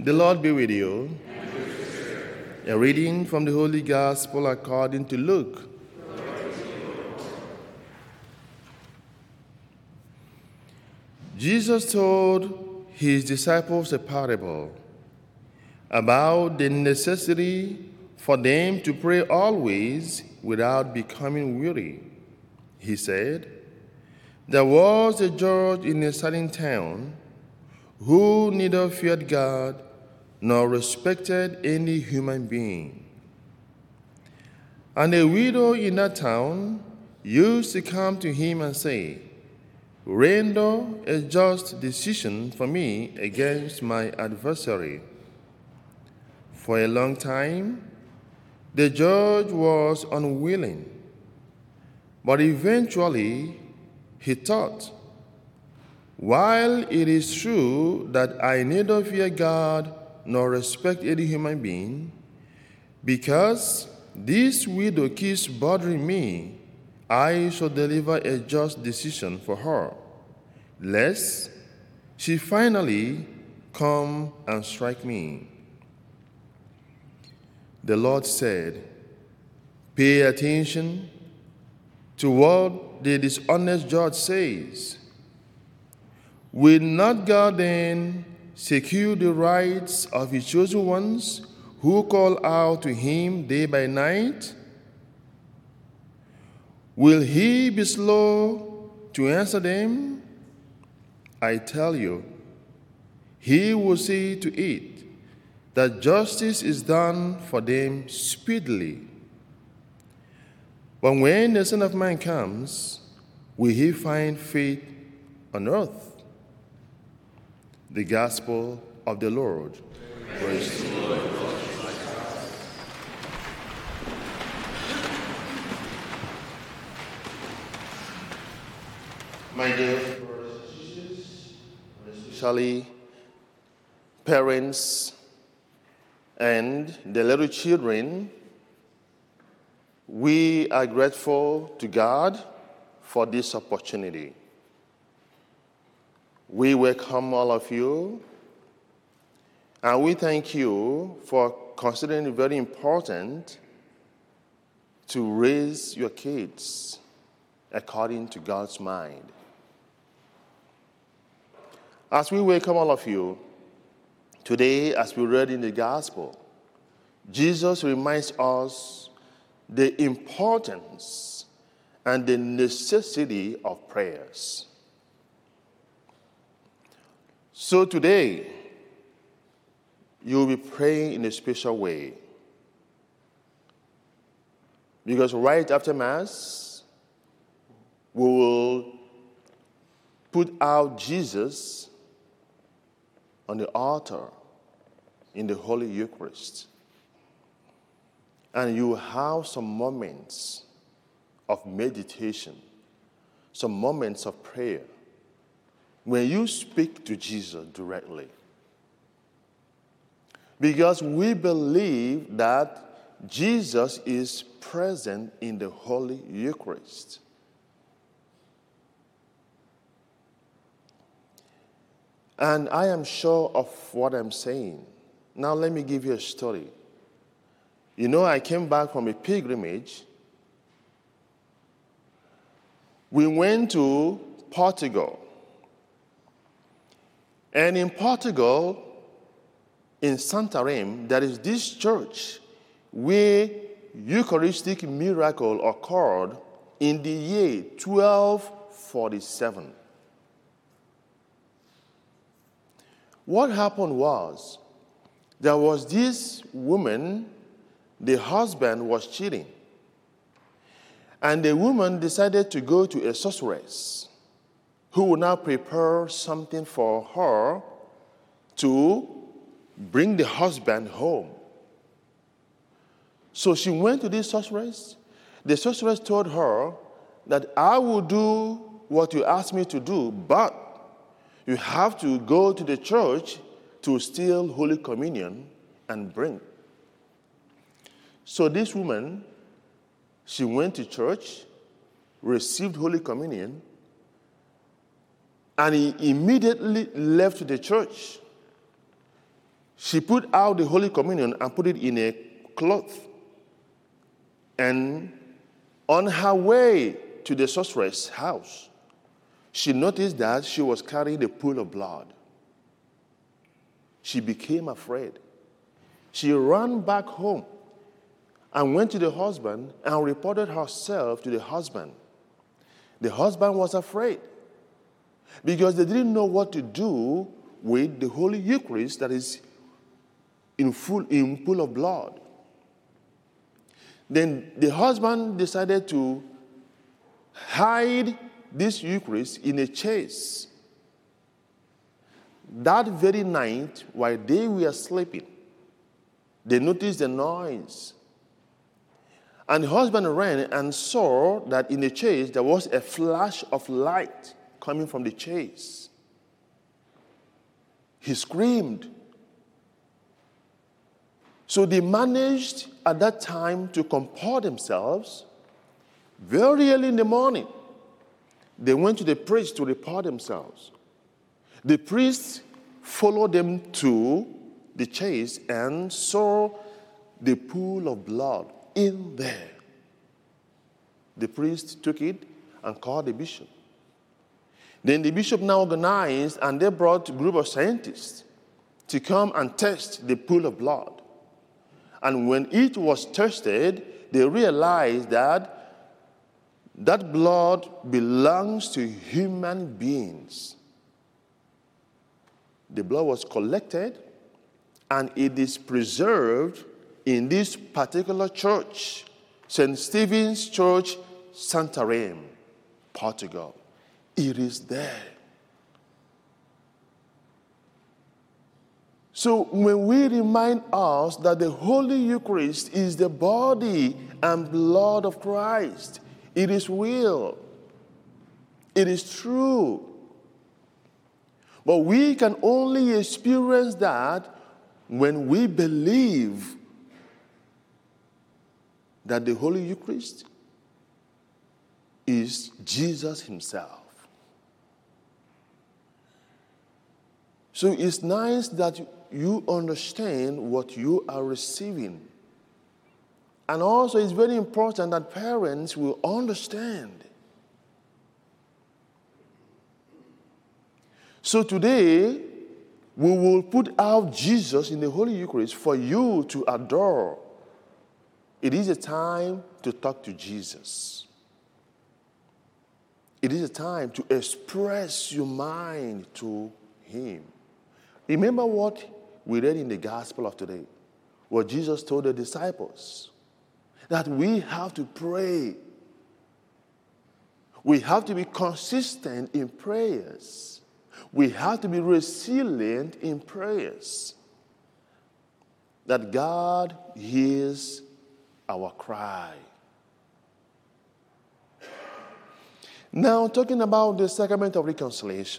The Lord be with you. A reading from the Holy Gospel according to Luke. Jesus told his disciples a parable about the necessity for them to pray always without becoming weary. He said, "There was a judge in a certain town who neither feared God nor respected any human being. And a widow in that town used to come to him and say, 'Render a just decision for me against my adversary.' For a long time, the judge was unwilling, but eventually he thought, 'While it is true that I neither fear God nor respect any human being, because this widow keeps bothering me, I shall deliver a just decision for her, lest she finally come and strike me.' The Lord said, 'Pay attention to what the dishonest judge says. Will not God then secure the rights of his chosen ones who call out to him day by night? Will he be slow to answer them? I tell you, he will see to it that justice is done for them speedily. But when the Son of Man comes, will he find faith on earth?'" The Gospel of the Lord. Praise to you. My dear brothers and sisters, especially parents and the little children, we are grateful to God for this opportunity. We welcome all of you, and we thank you for considering it very important to raise your kids according to God's mind. As we welcome all of you, today, as we read in the Gospel, Jesus reminds us the importance and the necessity of prayers. So today, you will be praying in a special way. Because right after Mass, we will put out Jesus on the altar in the Holy Eucharist. And you will have some moments of meditation, some moments of prayer, when you speak to Jesus directly. Because we believe that Jesus is present in the Holy Eucharist. And I am sure of what I'm saying. Now let me give you a story. You know, I came back from a pilgrimage. We went to Portugal. And in Portugal, in Santarém, there is this church where Eucharistic miracle occurred in the year 1247. What happened was, there was this woman, the husband was cheating. And the woman decided to go to a sorceress who would now prepare something for her to bring the husband home. So she went to this sorceress. The sorceress told her that I will do what you asked me to do, but you have to go to the church to steal Holy Communion and bring. So this woman, she went to church, received Holy Communion, and he immediately left the church. she put out the Holy Communion and put it in a cloth. And on her way to the sorceress' house, she noticed that she was carrying a pool of blood. She became afraid. She ran back home and went to the husband and reported herself to the husband. The husband was afraid because they didn't know what to do with the Holy Eucharist that is in pool of blood. Then the husband decided to hide this Eucharist in a chest. That very night, while they were sleeping, they noticed the noise. And the husband ran and saw that in the chest there was a flash of light coming from the chest. He screamed. So they managed at that time to comport themselves. Very early in the morning, they went to the priest to report themselves. The priest followed them to the chase and saw the pool of blood in there. The priest took it and called the bishop. Then the bishop now organized, and they brought a group of scientists to come and test the pool of blood. And when it was tested, they realized that that blood belongs to human beings. The blood was collected, and it is preserved in this particular church, St. Stephen's Church, Santarém, Portugal. It is there. So when we remind us that the Holy Eucharist is the body and blood of Christ, it is real. It is true. But we can only experience that when we believe that the Holy Eucharist is Jesus himself. So it's nice that you understand what you are receiving. And also it's very important that parents will understand. So today, we will put out Jesus in the Holy Eucharist for you to adore. It is a time to talk to Jesus. It is a time to express your mind to him. Remember what we read in the Gospel of today, what Jesus told the disciples, that we have to pray. We have to be consistent in prayers. We have to be resilient in prayers. That God hears our cry. Now, talking about the sacrament of reconciliation.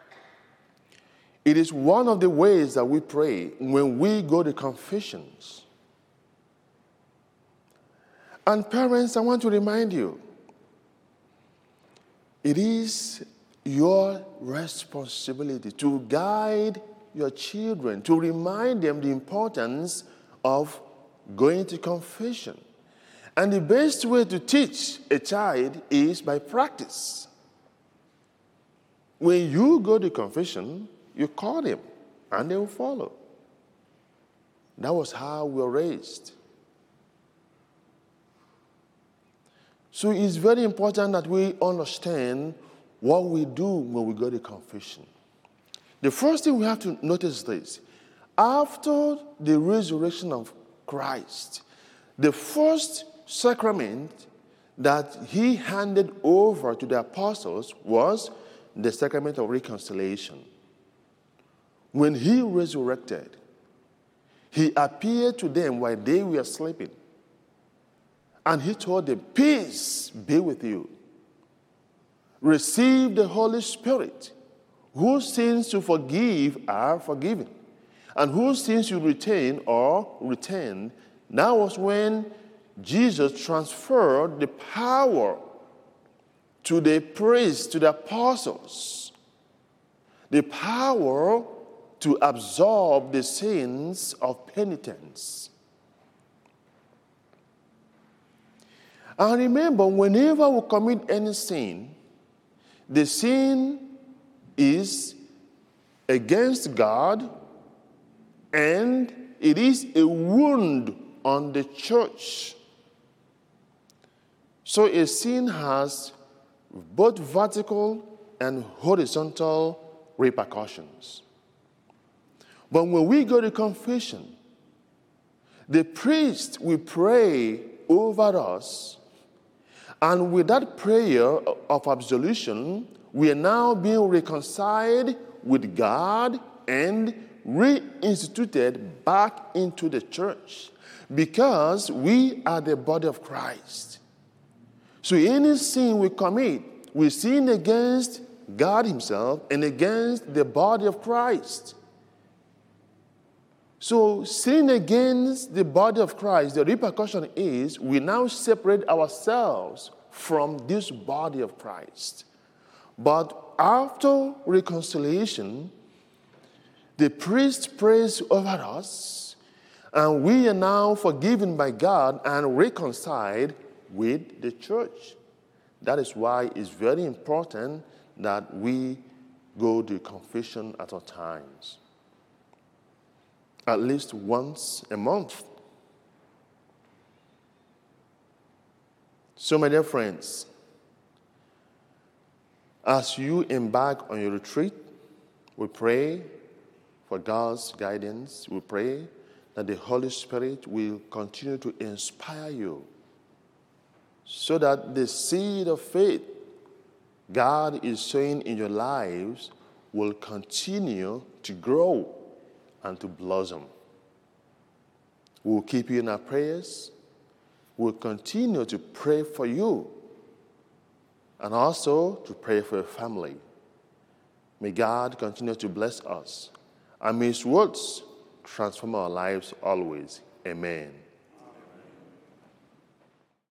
It is one of the ways that we pray when we go to confessions. And parents, I want to remind you, it is your responsibility to guide your children, to remind them the importance of going to confession. And the best way to teach a child is by practice. When you go to confession, you call them, and they will follow. That was how we were raised. So it's very important that we understand what we do when we go to confession. The first thing we have to notice is this. After the resurrection of Christ, the first sacrament that he handed over to the apostles was the sacrament of reconciliation. When he resurrected, he appeared to them while they were sleeping. And he told them, peace be with you. Receive the Holy Spirit. Whose sins you forgive are forgiven. And whose sins you retain are retained. That was when Jesus transferred the power to the priests, to the apostles. The power to absorb the sins of penitence. And remember, whenever we commit any sin, the sin is against God, and it is a wound on the church. So a sin has both vertical and horizontal repercussions. But when we go to confession, the priest will pray over us, and with that prayer of absolution, we are now being reconciled with God and reinstituted back into the church, because we are the body of Christ. So any sin we commit, we sin against God himself and against the body of Christ. So sin against the body of Christ, the repercussion is we now separate ourselves from this body of Christ. But after reconciliation, the priest prays over us, and we are now forgiven by God and reconciled with the church. That is why it's very important that we go to confession at all times, at least once a month. So, my dear friends, as you embark on your retreat, we pray for God's guidance. We pray that the Holy Spirit will continue to inspire you, so that the seed of faith God is sowing in your lives will continue to grow and to blossom. We'll keep you in our prayers. We'll continue to pray for you, and also to pray for your family. May God continue to bless us, and may his words transform our lives always. Amen.